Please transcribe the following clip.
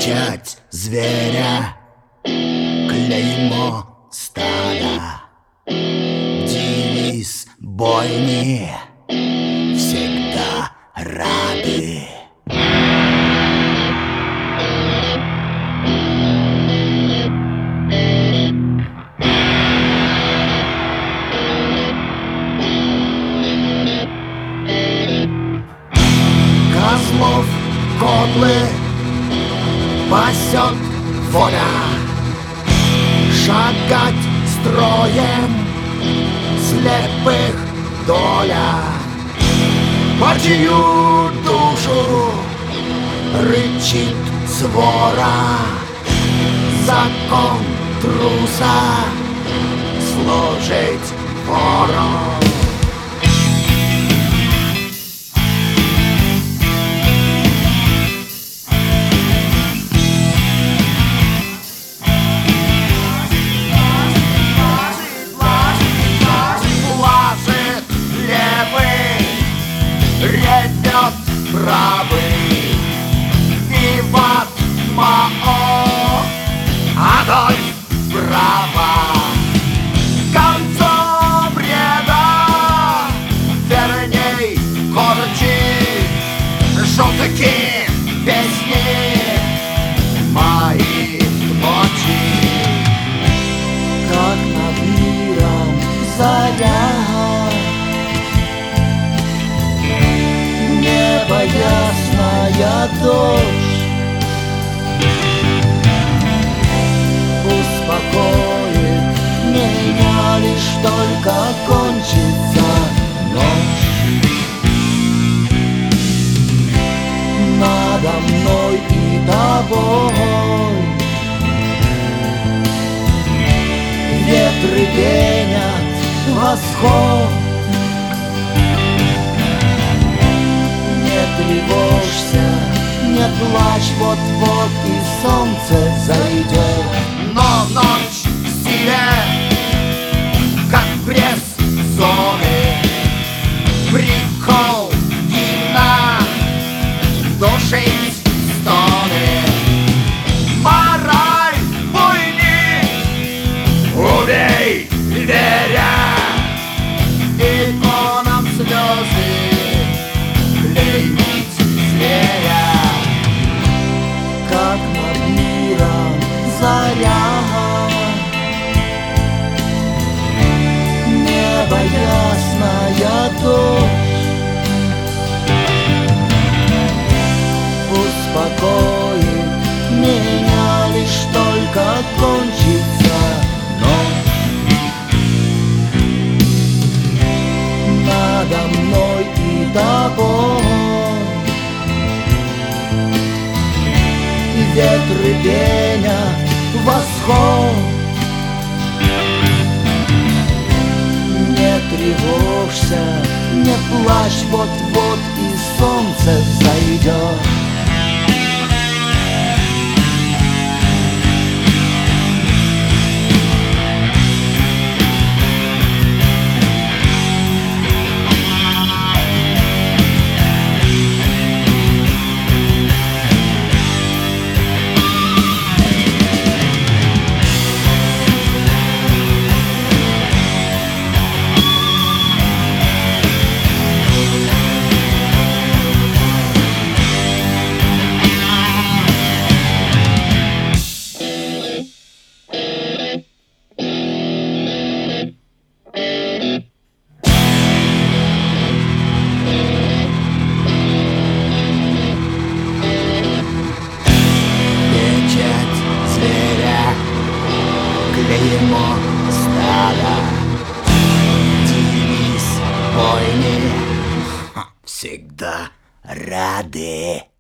Печать зверя, клеймо стада, девиз бойни, всегда рады. Козлов котлы пасет воля, шагать строем слепых доля. По чью душу рычит свора, закон труса служить ворон. Ревет правый Иван Мао, Адольф право. Концом бреда верней корчи шутки, песни мои ночи. Как над миром заря, небо ясная дождь успокоит меня, лишь только кончится ночь. Надо мной и тобой ветры пенят восход. Не тревожься, не плачь, вот-вот и солнце зайдет. Но ночь в силе, как пресс-зоны, прикол гимна, душить стоны. Мораль войны, убей веря, иконам слезы клеймить зверя. Как над миром заря, небо ясная дождь успокоит меня, лишь только кончится ночь. Надо мной и тобой ветры пенят восход. Не тревожься, не плачь, вот-вот и солнце взойдет. Клеймо стада, девиз бойни, всегда рады.